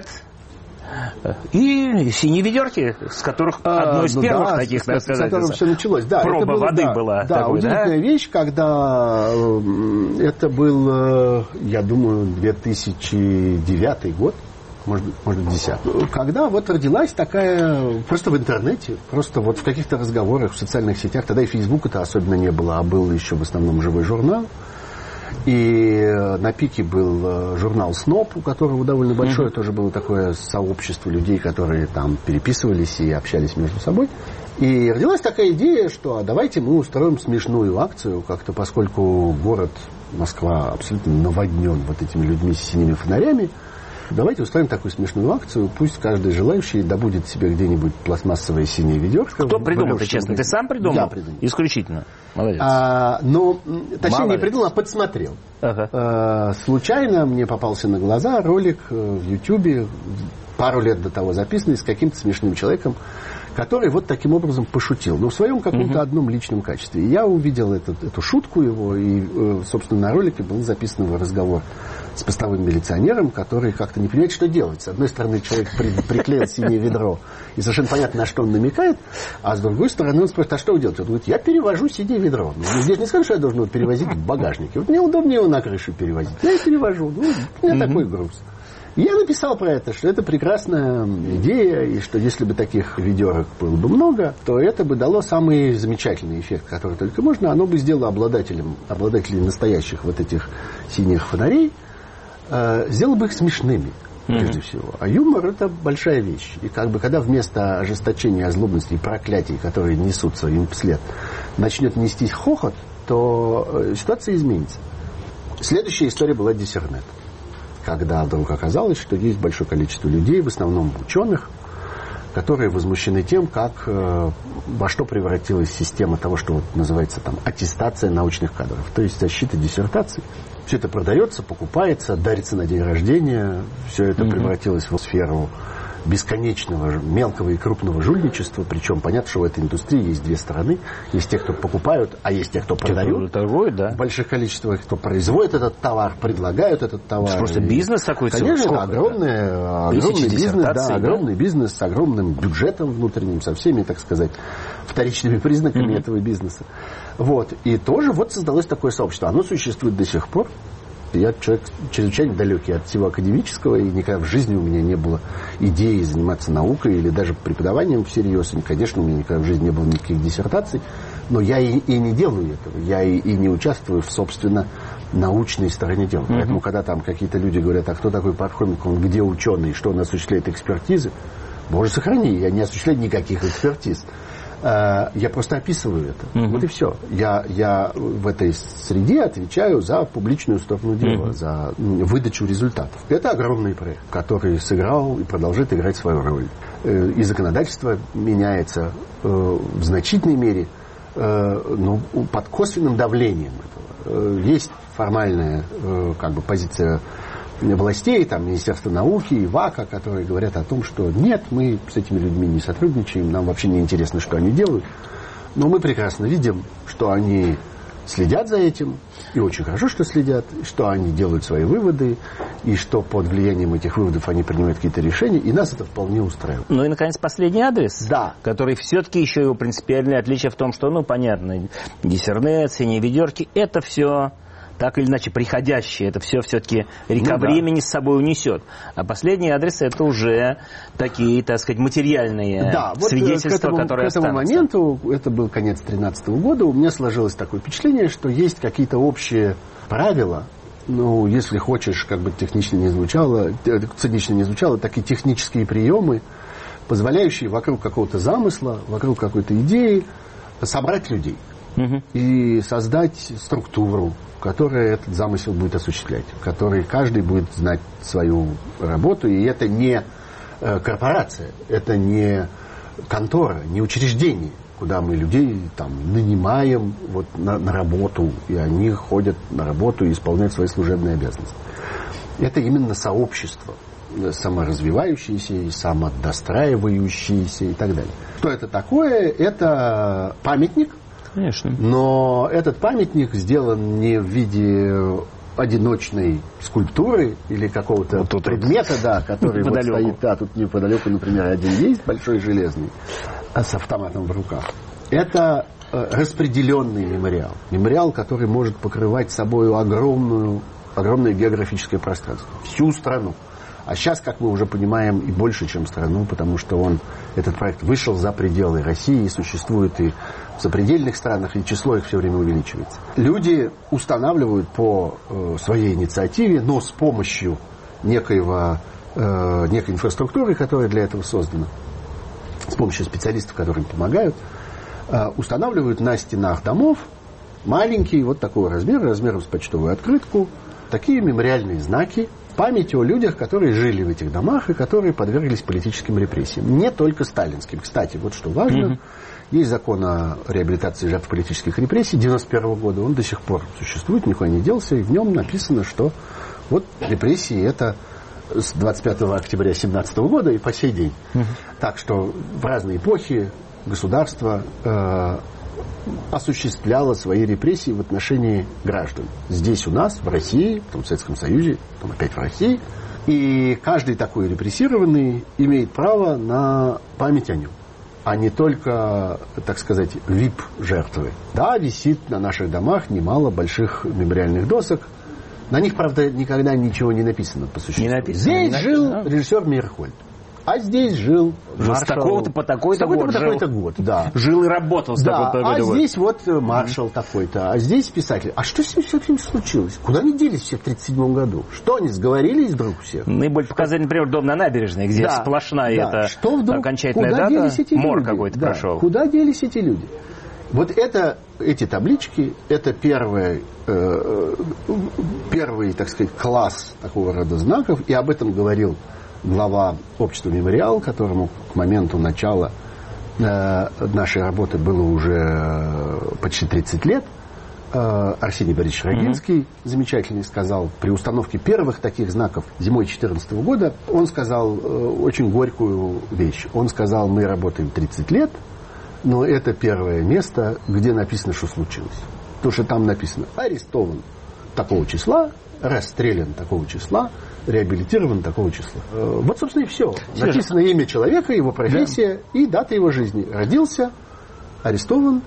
и «Синие ведерки», с которых одно из а, ну первых да, таких, так сказать, с которым все началось. Да, проба было, воды да, была. Да, такой, удивительная да? вещь, когда это был, я думаю, две тысячи девятый год, может быть, может быть, десятый. Когда вот родилась такая, просто в интернете, просто вот в каких-то разговорах, в социальных сетях, тогда и Фейсбука-то особенно не было, а был еще в основном живой журнал. И на пике был журнал «Сноп», у которого довольно большое mm-hmm. тоже было такое сообщество людей, которые там переписывались и общались между собой. И родилась такая идея, что давайте мы устроим смешную акцию, как-то поскольку город Москва абсолютно наводнен вот этими людьми с синими фонарями. Давайте устроим такую смешную акцию, пусть каждый желающий добудет себе где-нибудь пластмассовое синее ведерко. Кто придумал, ты честно? Ты сам придумал? Я придумал. Исключительно. Молодец. А, но, точнее, Молодец. не придумал, а подсмотрел. Ага. А, случайно мне попался на глаза ролик в Ютьюбе, пару лет до того записанный, с каким-то смешным человеком, который вот таким образом пошутил, но в своем каком-то uh-huh. одном личном качестве. И я увидел этот, эту шутку его, и, собственно, на ролике был записан его разговор с постовым милиционером, который как-то не понимает, что делать. С одной стороны, человек при, приклеил синее ведро, и совершенно понятно, на что он намекает, а с другой стороны, он спрашивает, а что вы делаете? Он говорит, я перевожу синее ведро. Ну, здесь не скажу, что я должен его перевозить в багажнике. Вот мне удобнее его на крышу перевозить. Я и перевожу. Ну, у меня uh-huh. такой груз. Я написал про это, что это прекрасная идея, и что если бы таких ведерок было бы много, то это бы дало самый замечательный эффект, который только можно. Оно бы сделало обладателем, обладателей настоящих вот этих синих фонарей, э, сделало бы их смешными, прежде mm-hmm. всего. А юмор – это большая вещь. И как бы когда вместо ожесточения, озлобности и проклятий, которые несутся им вслед, начнет нестись хохот, то ситуация изменится. Следующая история была «Диссернет». Когда вдруг оказалось, что есть большое количество людей, в основном ученых, которые возмущены тем, как, э, во что превратилась система того, что вот называется там аттестация научных кадров, то есть защита диссертаций. Все это продается, покупается, дарится на день рождения, все это mm-hmm. превратилось в сферу бесконечного мелкого и крупного жульничества, причем понятно, что в этой индустрии есть две стороны. Есть те, кто покупают, а есть те, кто продают. Торгуют, да. В больших количествах, кто производит этот товар, предлагают этот товар. Это просто бизнес такой. Конечно, огромный, огромный бизнес, да, огромный да? бизнес с огромным бюджетом внутренним, со всеми, так сказать, вторичными признаками mm-hmm. этого бизнеса. Вот. И тоже вот создалось такое сообщество. Оно существует до сих пор. Я человек чрезвычайно далекий от всего академического, и никогда в жизни у меня не было идеи заниматься наукой или даже преподаванием всерьез. И, конечно, у меня никогда в жизни не было никаких диссертаций, но я и, и не делаю этого. Я и, и не участвую в, собственно, научной стороне дела. Mm-hmm. Поэтому, когда там какие-то люди говорят, а кто такой Пархоменко, он где ученый, что он осуществляет экспертизы, боже сохрани, я не осуществляю никаких экспертиз. Я просто описываю это. Mm-hmm. Вот и все. Я, я в этой среде отвечаю за публичную сторону дела, mm-hmm. за выдачу результатов. Это огромный проект, который сыграл и продолжает играть свою роль. И законодательство меняется в значительной мере, но под косвенным давлением этого. Есть формальная как бы, позиция властей, там, Министерства науки и ВАКа, которые говорят о том, что нет, мы с этими людьми не сотрудничаем, нам вообще не интересно, что они делают. Но мы прекрасно видим, что они следят за этим, и очень хорошо, что следят, что они делают свои выводы, и что под влиянием этих выводов они принимают какие-то решения, и нас это вполне устраивает. Ну и, наконец, последний адрес, да. который все-таки еще его принципиальное отличие в том, что, ну, понятно, диссернеции, неведерки, это все... так или иначе приходящее, это все все-таки река ну, времени да. с собой унесет. А последний адрес это уже такие, так сказать, материальные да, свидетельства, вот к этому, которые к этому останутся. моменту, это был конец тринадцатого года, у меня сложилось такое впечатление, что есть какие-то общие правила, ну, если хочешь, как бы технично не звучало, цинично не звучало, такие технические приемы, позволяющие вокруг какого-то замысла, вокруг какой-то идеи собрать людей угу. и создать структуру, которая этот замысел будет осуществлять, в которой каждый будет знать свою работу, и это не корпорация, это не контора, не учреждение, куда мы людей там нанимаем вот, на, на работу, и они ходят на работу и исполняют свои служебные обязанности. Это именно сообщество, саморазвивающееся и самодостраивающееся и так далее. Что это такое? Это памятник. Конечно. Но этот памятник сделан не в виде одиночной скульптуры или какого-то вот предмета, вот. Да, который вот стоит, да, тут неподалеку, например, один есть, большой железный, с автоматом в руках. Это распределенный мемориал. Мемориал, который может покрывать собой огромную, огромное географическое пространство. Всю страну. А сейчас, как мы уже понимаем, и больше, чем страну, потому что он, этот проект вышел за пределы России и существует и в сопредельных странах, и число их все время увеличивается. Люди устанавливают по э, своей инициативе, но с помощью некоего, э, некой инфраструктуры, которая для этого создана, с помощью специалистов, которые им помогают, э, устанавливают на стенах домов маленькие, вот такого размера, размером с почтовую открытку, такие мемориальные знаки, память о людях, которые жили в этих домах и которые подверглись политическим репрессиям. Не только сталинским. Кстати, вот что важно, mm-hmm. есть закон о реабилитации жертв политических репрессий девяносто первого года. Он до сих пор существует, никуда не делся. И в нем написано, что вот репрессии это с двадцать пятого октября семнадцатого года и по сей день. Mm-hmm. Так что в разные эпохи государство э, осуществляло свои репрессии в отношении граждан. Здесь у нас, в России, потом в Советском Союзе, потом опять в России. И каждый такой репрессированный имеет право на память о нем, а не только, так сказать, ви ай пи-жертвы. Да, висит на наших домах немало больших мемориальных досок. На них, правда, никогда ничего не написано по существу. Не написано, Здесь не жил написано. режиссер Мейерхольд. А здесь жил маршал... С такого-то по такой-то, такой-то год. по такой-то год, да. Жил и работал с да, такой-то а год. здесь вот маршал mm-hmm. такой-то, а здесь писатель. А что с ним все-таки случилось? Куда они делись все в тридцать седьмом году? Что, они сговорились вдруг все? Наиболее показательный, например, дом на набережной, где да, сплошная да. эта что вдруг? окончательная Куда дата, делись эти мор люди? какой-то да. прошел. Куда делись эти люди? Вот это, эти таблички, это первый, э, первый, так сказать, класс такого рода знаков, и об этом говорил глава общества «Мемориал», которому к моменту начала э, нашей работы было уже почти тридцать лет. Э, Арсений Борисович Рогинский, mm-hmm. замечательный, сказал, при установке первых таких знаков зимой две тысячи четырнадцатого года, он сказал э, очень горькую вещь. Он сказал, мы работаем тридцать лет, но это первое место, где написано, что случилось. Потому что там написано арестован такого числа, расстрелян такого числа, реабилитирован такого числа. Вот, собственно, и все. Серьезно? Написано имя человека, его профессия да. и дата его жизни. Родился, арестован,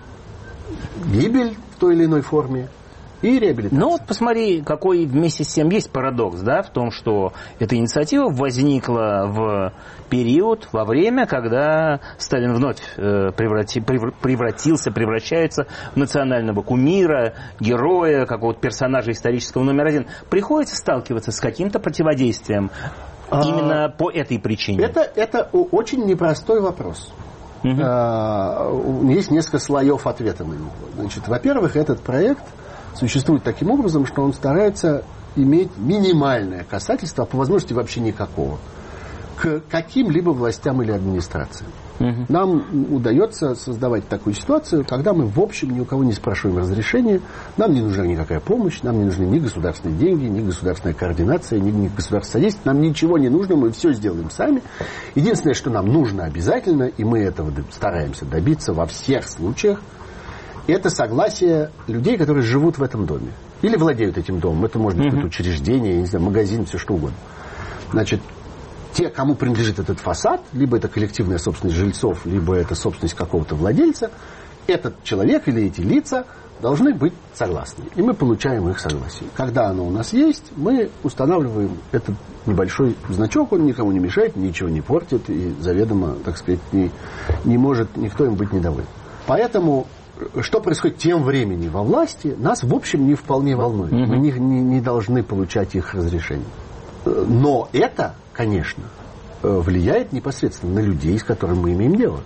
гибель в той или иной форме и реабилитация. Ну вот посмотри, какой вместе с тем есть парадокс, да, в том, что эта инициатива возникла в период, во время, когда Сталин вновь преврати, превратился, превращается в национального кумира, героя, какого-то персонажа исторического номер один. Приходится сталкиваться с каким-то противодействием а, именно по этой причине. Это, это очень непростой вопрос. угу. есть несколько слоев ответа на него. Значит, во-первых, этот проект существует таким образом, что он старается иметь минимальное касательство, а по возможности вообще никакого, к каким-либо властям или администрациям. Угу. Нам удается создавать такую ситуацию, когда мы, в общем, ни у кого не спрашиваем разрешения, нам не нужна никакая помощь, нам не нужны ни государственные деньги, ни государственная координация, ни, ни государственное содействие, нам ничего не нужно, мы все сделаем сами. Единственное, что нам нужно обязательно, и мы этого стараемся добиться во всех случаях, это согласие людей, которые живут в этом доме. Или владеют этим домом. Это может быть uh-huh. учреждение, я не знаю, магазин, все что угодно. Значит, те, кому принадлежит этот фасад, либо это коллективная собственность жильцов, либо это собственность какого-то владельца, этот человек или эти лица должны быть согласны. И мы получаем их согласие. Когда оно у нас есть, мы устанавливаем этот небольшой значок, он никому не мешает, ничего не портит, и заведомо, так сказать, не, не может никто им быть недоволен. Поэтому что происходит тем временем во власти, нас, в общем, не вполне волнует. Mm-hmm. Мы не, не, не должны получать их разрешение. Но это, конечно, влияет непосредственно на людей, с которыми мы имеем дело.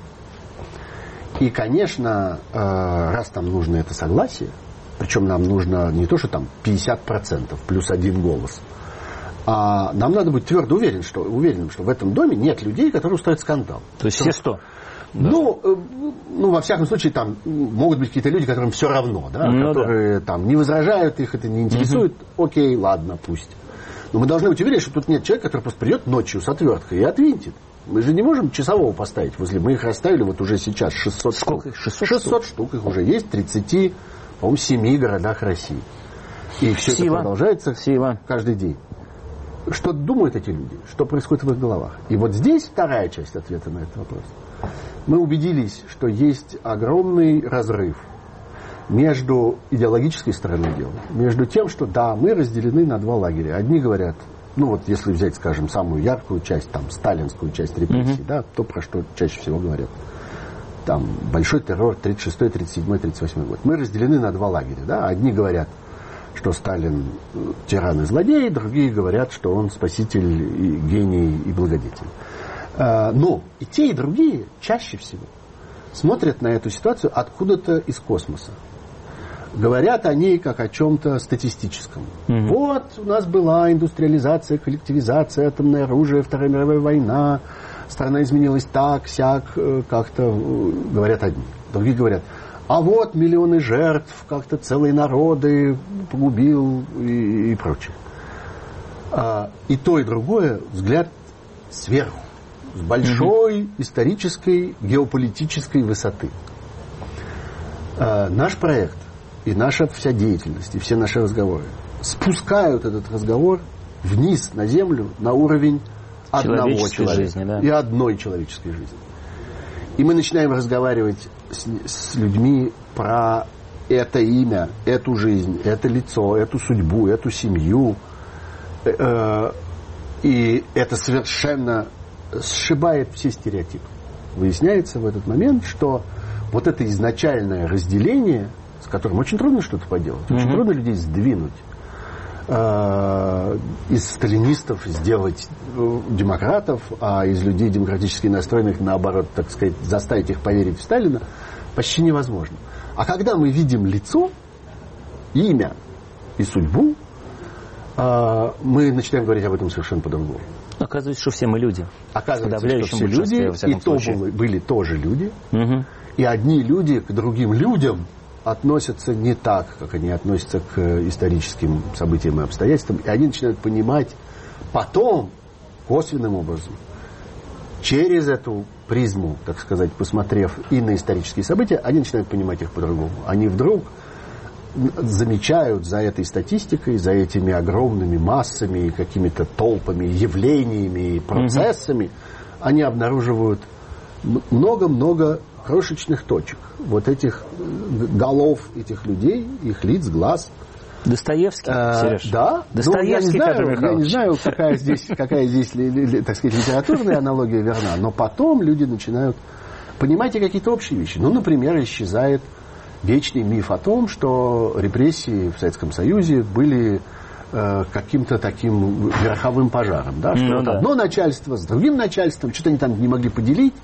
И, конечно, раз там нужно это согласие, причем нам нужно не то, что там пятьдесят процентов плюс один голос, а нам надо быть твердо уверен, что, уверенным, что в этом доме нет людей, которые устроят скандал. То есть все сто? Да. Ну, ну, во всяком случае, там могут быть какие-то люди, которым все равно, да, ну, которые да. там не возражают, их это не интересует. Угу. Окей, ладно, пусть. Но мы должны быть уверены, что тут нет человека, который просто придет ночью с отверткой и отвинтит. Мы же не можем часового поставить возле. Мы их расставили вот уже сейчас шестьсот Сколько? штук. шестьсот, шестьсот штук их уже есть в тридцати, по-моему, семи городах России. И все Сила. это продолжается Сила. каждый день. Что думают эти люди? Что происходит в их головах? И вот здесь вторая часть ответа на этот вопрос. Мы убедились, что есть огромный разрыв между идеологической стороной дела, между тем, что да, мы разделены на два лагеря. Одни говорят, ну вот если взять, скажем, самую яркую часть, там, сталинскую часть репрессий, mm-hmm. да, то, про что чаще всего говорят. Там, большой террор, тридцать шестой, тридцать седьмой, тридцать восьмой год. Мы разделены на два лагеря, да. Одни говорят, что Сталин тиран и злодей, другие говорят, что он спаситель, и гений и благодетель. Но и те, и другие чаще всего смотрят на эту ситуацию откуда-то из космоса. Говорят о ней как о чем-то статистическом. Mm-hmm. Вот у нас была индустриализация, коллективизация, атомное оружие, Вторая мировая война, страна изменилась так, сяк, как-то говорят одни. Другие говорят, а вот миллионы жертв, как-то целые народы погубил и, и прочее. А, и то, и другое взгляд сверху, с большой mm-hmm. исторической, геополитической высоты. А, наш проект и наша вся деятельность, и все наши разговоры спускают этот разговор вниз, на землю, на уровень одного человека жизни, да. и одной человеческой жизни. И мы начинаем разговаривать с, с людьми про это имя, эту жизнь, это лицо, эту судьбу, эту семью. Э, и это совершенно сшибает все стереотипы. Выясняется в этот момент, что вот это изначальное разделение, с которым очень трудно что-то поделать, mm-hmm. очень трудно людей сдвинуть, э, из сталинистов сделать демократов, а из людей демократически настроенных, наоборот, так сказать, заставить их поверить в Сталина, почти невозможно. А когда мы видим лицо, имя и судьбу, э, мы начинаем говорить об этом совершенно по-другому. Оказывается, что все мы люди. Оказывается, что все люди, и то были, были тоже люди, угу. и одни люди к другим людям относятся не так, как они относятся к историческим событиям и обстоятельствам, и они начинают понимать потом, косвенным образом, через эту призму, так сказать, посмотрев и на исторические события, они начинают понимать их по-другому. Они вдруг замечают за этой статистикой, за этими огромными массами, какими-то толпами, явлениями, процессами, mm-hmm. они обнаруживают много-много крошечных точек. Вот этих голов этих людей, их лиц, глаз. Достоевский, а, Сереж? Да. Достоевский, ну, я не знаю, я не знаю, какая здесь, какая здесь, так сказать, литературная аналогия верна, но потом люди начинают понимать и какие-то общие вещи. Ну, например, исчезает вечный миф о том, что репрессии в Советском Союзе были э, каким-то таким верховым пожаром. Да? Что ну, вот да. одно начальство с другим начальством, что-то они там не могли поделить,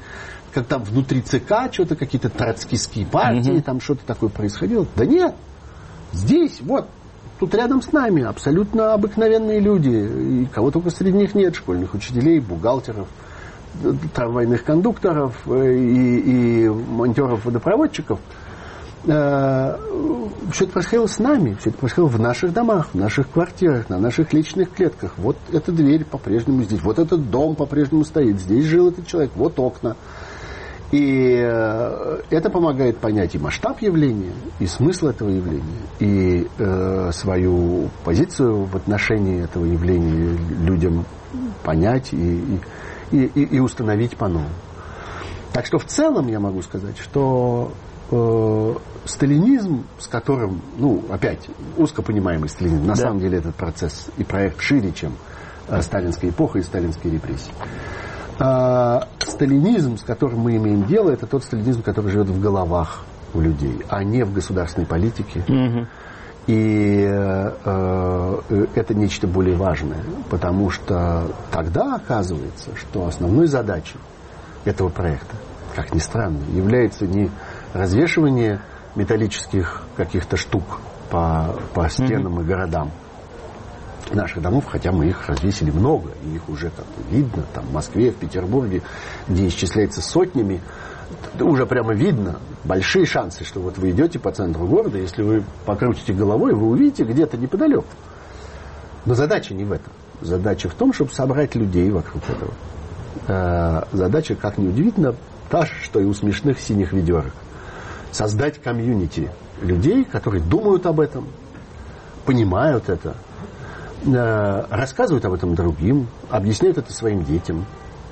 как там внутри ЦК что-то, какие-то троцкистские партии, угу. там что-то такое происходило. Да нет, здесь, вот, тут рядом с нами абсолютно обыкновенные люди, и кого только среди них нет, школьных учителей, бухгалтеров, трамвайных кондукторов и, и монтеров-водопроводчиков. Все это происходило с нами, все это происходило в наших домах, в наших квартирах, на наших личных клетках. Вот эта дверь по-прежнему здесь, вот этот дом по-прежнему стоит, здесь жил этот человек, вот окна. И это помогает понять и масштаб явления, и смысл этого явления, и э, свою позицию в отношении этого явления людям понять и, и, и, и установить по-новому. Так что в целом я могу сказать, что э, сталинизм, с которым, ну, опять, узко понимаемый сталинизм, на да. самом деле этот процесс и проект шире, чем э, сталинская эпоха и сталинские репрессии. А сталинизм, с которым мы имеем дело, это тот сталинизм, который живет в головах у людей, а не в государственной политике. Угу. И э, это нечто более важное, потому что тогда оказывается, что основной задачей этого проекта, как ни странно, является не развешивание металлических каких-то штук по, по стенам угу. и городам наших домов, хотя мы их развесили много, и их уже как-то видно, там, в Москве, в Петербурге, где исчисляется сотнями, уже прямо видно большие шансы, что вот вы идете по центру города, если вы покрутите головой, вы увидите где-то неподалеку. Но задача не в этом. Задача в том, чтобы собрать людей вокруг этого. Задача, как ни удивительно, та же, что и у смешных синих ведерок. Создать комьюнити людей, которые думают об этом, понимают это, рассказывают об этом другим, объясняют это своим детям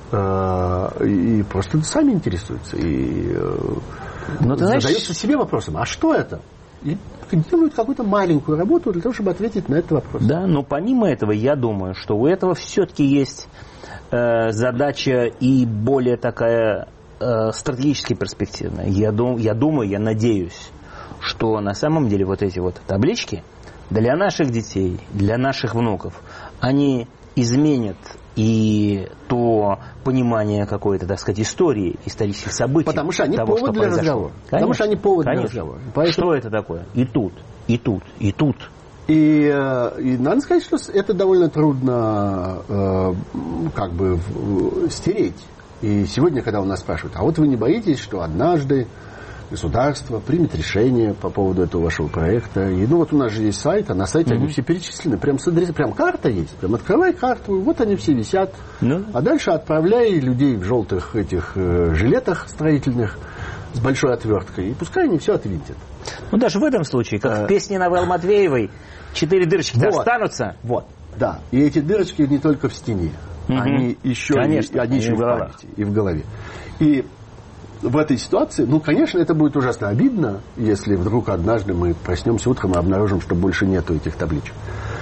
и просто сами интересуются и Но задаются знаешь... себе вопросом, а что это? И делают какую-то маленькую работу для того, чтобы ответить на этот вопрос. Да, но помимо этого, я думаю, что у этого все-таки есть э, задача и более такая э, стратегически перспективная. Я, дум, я думаю, я надеюсь, что на самом деле вот эти вот таблички для наших детей, для наших внуков, они изменят и то понимание какой-то, так сказать, истории, исторических событий. Потому что они того, повод для разговора. Потому что они повод Конечно. для разговора. Поэтому... Что это такое? И тут, и тут, и тут. И, и надо сказать, что это довольно трудно э, как бы стереть. И сегодня, когда у нас спрашивают, а вот вы не боитесь, что однажды государство примет решение по поводу этого вашего проекта. И ну вот у нас же есть сайт, а на сайте mm-hmm. они все перечислены. Прям, смотри, прям карта есть. Прям открывай карту, вот они все висят. Mm-hmm. А дальше отправляй людей в желтых этих э, жилетах строительных с большой отверткой. И пускай они все отвинтят. Ну даже в этом случае, как а... в песне Навеллы Матвеевой, четыре дырочки вот. останутся. Вот, да. И эти дырочки не только в стене. Mm-hmm. Они еще, Конечно, и, они еще и в памяти, и в голове. И в этой ситуации, ну, конечно, это будет ужасно обидно, если вдруг однажды мы проснемся утром и обнаружим, что больше нету этих табличек.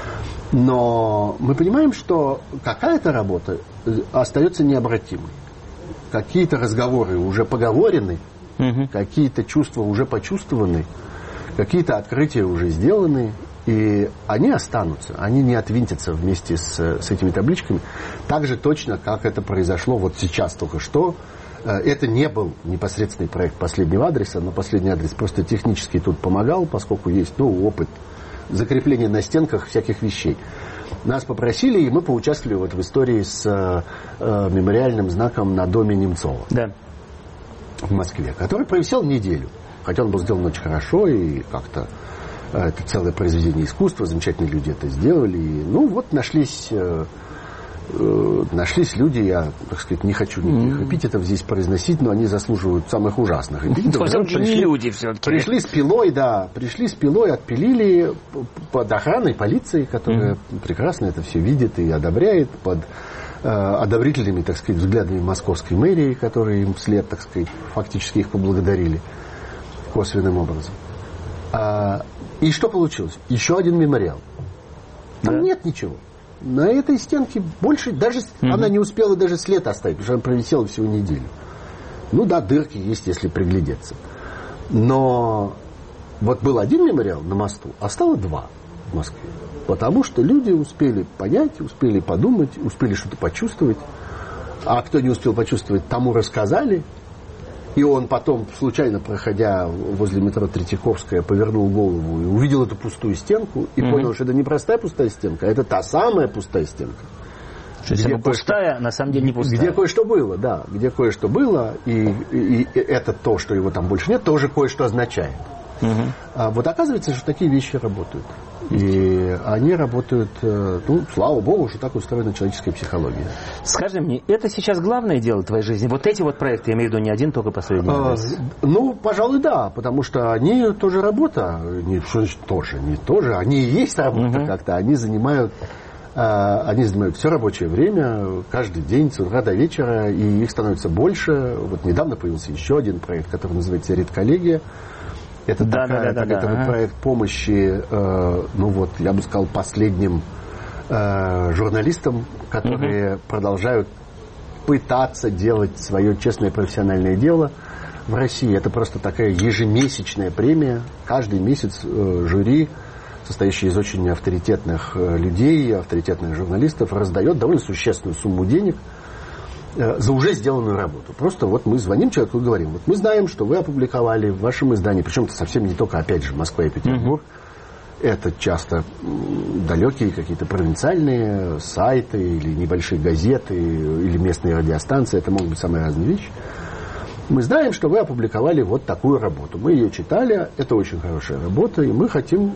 Но мы понимаем, что какая-то работа остается необратимой. Какие-то разговоры уже поговорены, угу. какие-то чувства уже почувствованы, какие-то открытия уже сделаны, и они останутся, они не отвинтятся вместе с, с этими табличками. Так же точно, как это произошло вот сейчас только что. Это не был непосредственный проект последнего адреса, но последний адрес просто технически тут помогал, поскольку есть ну, опыт закрепления на стенках всяких вещей. Нас попросили, и мы поучаствовали вот в истории с э, мемориальным знаком на доме Немцова да. в Москве, который провисел неделю. Хотя он был сделан очень хорошо, и как-то э, это целое произведение искусства, замечательные люди это сделали. И, ну вот нашлись... Э, Нашлись люди, я, так сказать, не хочу никаких mm-hmm. эпитетов здесь произносить, но они заслуживают самых ужасных эпитетов. Пришли, люди все-таки. Пришли с пилой, да, пришли с пилой, отпилили под охраной полиции, которая mm-hmm. прекрасно это все видит и одобряет, под э, одобрительными, так сказать, взглядами московской мэрии, которые им вслед, так сказать, фактически их поблагодарили косвенным образом. А, и что получилось? Еще один мемориал. Там да. нет ничего. На этой стенке больше, даже mm-hmm. она не успела даже след оставить, потому что она провисела всего неделю. Ну да, дырки есть, если приглядеться. Но вот был один мемориал на мосту, а стало два в Москве. Потому что люди успели понять, успели подумать, успели что-то почувствовать. А кто не успел почувствовать, тому рассказали. И он потом, случайно проходя возле метро Третьяковская, повернул голову и увидел эту пустую стенку и mm-hmm. понял, что это не простая пустая стенка, а это та самая пустая стенка. Где кое-что, пустая, на самом деле не пустая. Где кое-что было, да. Где кое-что было, и, и, и это то, что его там больше нет, тоже кое-что означает. Угу. А вот оказывается, что такие вещи работают. И они работают, ну, слава богу, что так устроена человеческая психология. Скажи мне, это сейчас главное дело в твоей жизни? Вот эти вот проекты, я имею в виду не один, только последний. А, ну, пожалуй, да, потому что они тоже работа. Не, что значит тоже? Не тоже. Они и есть работа угу. как-то. Они занимают... Они занимают все рабочее время, каждый день, с утра до вечера, и их становится больше. Вот недавно появился еще один проект, который называется «Редколлегия». Это да, такая, да, да, так, да, это да. проект помощи, э, ну вот, я бы сказал, последним э, журналистам, которые угу. продолжают пытаться делать свое честное профессиональное дело в России. Это просто такая ежемесячная премия. Каждый месяц э, жюри, состоящий из очень авторитетных людей, авторитетных журналистов, раздает довольно существенную сумму денег за уже сделанную работу. Просто вот мы звоним человеку и говорим, вот мы знаем, что вы опубликовали в вашем издании, причем это совсем не только, опять же, Москва и Петербург, mm-hmm. это часто далекие какие-то провинциальные сайты или небольшие газеты, или местные радиостанции, это могут быть самые разные вещи. Мы знаем, что вы опубликовали вот такую работу. Мы ее читали, это очень хорошая работа, и мы хотим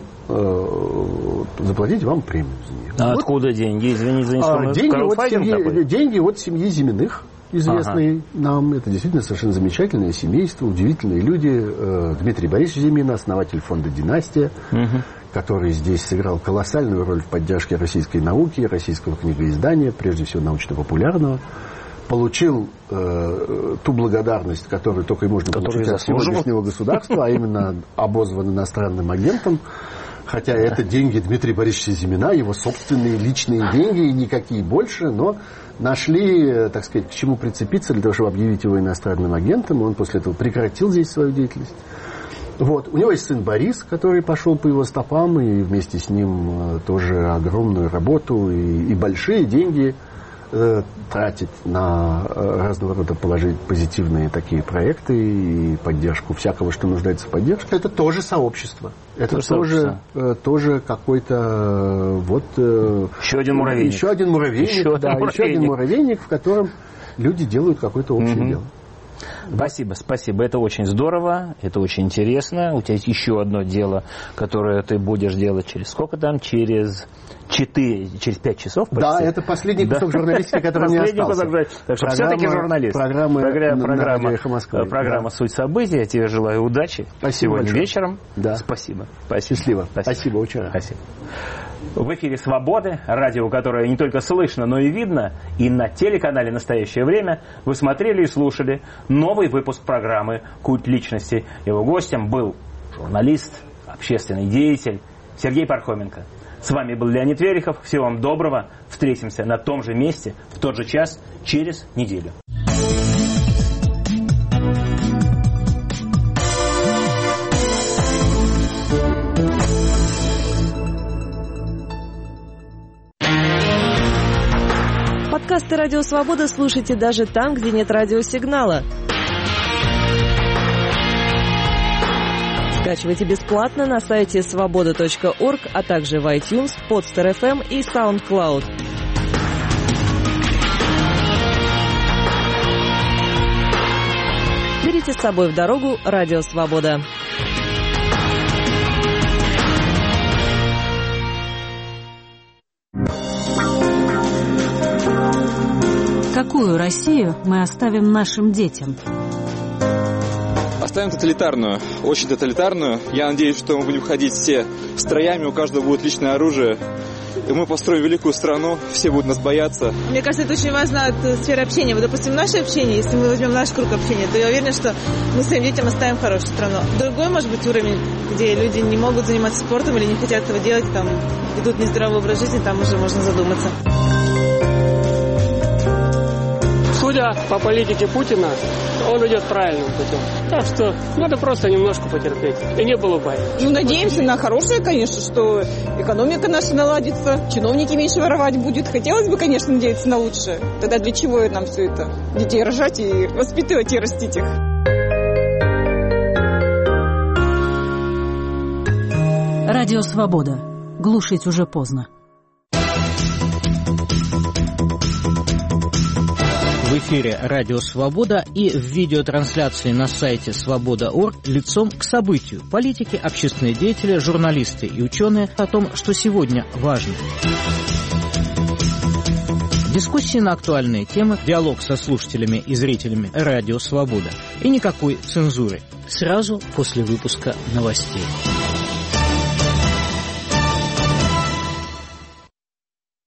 э, заплатить вам премию за нее. А вот. Откуда деньги? Извини, извини, что а, мы деньги, от семьи, деньги от семьи Зиминых, известные ага. нам. Это действительно совершенно замечательное семейство, удивительные люди. Э, Дмитрий Борисович Зимин, основатель фонда «Династия», угу. который здесь сыграл колоссальную роль в поддержке российской науки, российского книгоиздания, прежде всего научно-популярного. Получил э, ту благодарность, которую только и можно получить от сегодняшнего государства, а именно обозван иностранным агентом. Хотя это деньги Дмитрия Борисовича Зимина, его собственные личные деньги и никакие больше, но нашли, так сказать, к чему прицепиться для того, чтобы объявить его иностранным агентом. Он после этого прекратил здесь свою деятельность. Вот. У него есть сын Борис, который пошел по его стопам, и вместе с ним тоже огромную работу и, и большие деньги тратить на разного рода положить позитивные такие проекты и поддержку всякого, что нуждается в поддержке. Это тоже сообщество. Это тоже, тоже, тоже какой-то вот... Еще один муравейник. Еще один муравейник, еще, да, один, еще один муравейник, в котором люди делают какое-то общее угу. дело. Спасибо, спасибо. Это очень здорово, это очень интересно. У тебя есть еще одно дело, которое ты будешь делать через сколько там? Через четыре, через пять часов? Почти? Да, это последний кусок да. журналистики, который не остался. Так что все-таки журналист. Программа, программа, программа, Москвы, программа да. «Суть событий». Я тебе желаю удачи. Спасибо сегодня большое. вечером. Да. Спасибо. Спасибо. Счастливо. Спасибо. Спасибо, очень рад. Спасибо. В эфире «Свободы», радио, которое не только слышно, но и видно, и на телеканале «Настоящее время» вы смотрели и слушали новый выпуск программы «Культ личности». Его гостем был журналист, общественный деятель Сергей Пархоменко. С вами был Леонид Верехов. Всего вам доброго. Встретимся на том же месте, в тот же час, через неделю. Подкасты «Радио Свобода» слушайте даже там, где нет радиосигнала. Скачивайте бесплатно на сайте свобода точка орг, а также в iTunes, Podster эф эм и SoundCloud. Берите с собой в дорогу «Радио Свобода». Какую Россию мы оставим нашим детям? Оставим тоталитарную, очень тоталитарную. Я надеюсь, что мы будем ходить все строями, у каждого будет личное оружие. И мы построим великую страну, все будут нас бояться. Мне кажется, это очень важно от сферы общения. Вот, допустим, наше общение, если мы возьмем наш круг общения, то я уверена, что мы своим детям оставим хорошую страну. Другой, может быть, уровень, где люди не могут заниматься спортом или не хотят этого делать, там, ведут нездоровый образ жизни, там уже можно задуматься. Судя по политике Путина, он идет правильным путем. Так что надо просто немножко потерпеть. И не было бай. Ну, надеемся на хорошее, конечно, что экономика наша наладится, чиновники меньше воровать будут. Хотелось бы, конечно, надеяться на лучшее. Тогда для чего нам все это? Детей рожать и воспитывать и растить их. Радио «Свобода». Глушить уже поздно. В эфире «Радио Свобода» и в видеотрансляции на сайте свобода точка орг лицом к событию. Политики, общественные деятели, журналисты и ученые о том, что сегодня важно. Дискуссии на актуальные темы, диалог со слушателями и зрителями «Радио Свобода». И никакой цензуры. Сразу после выпуска новостей.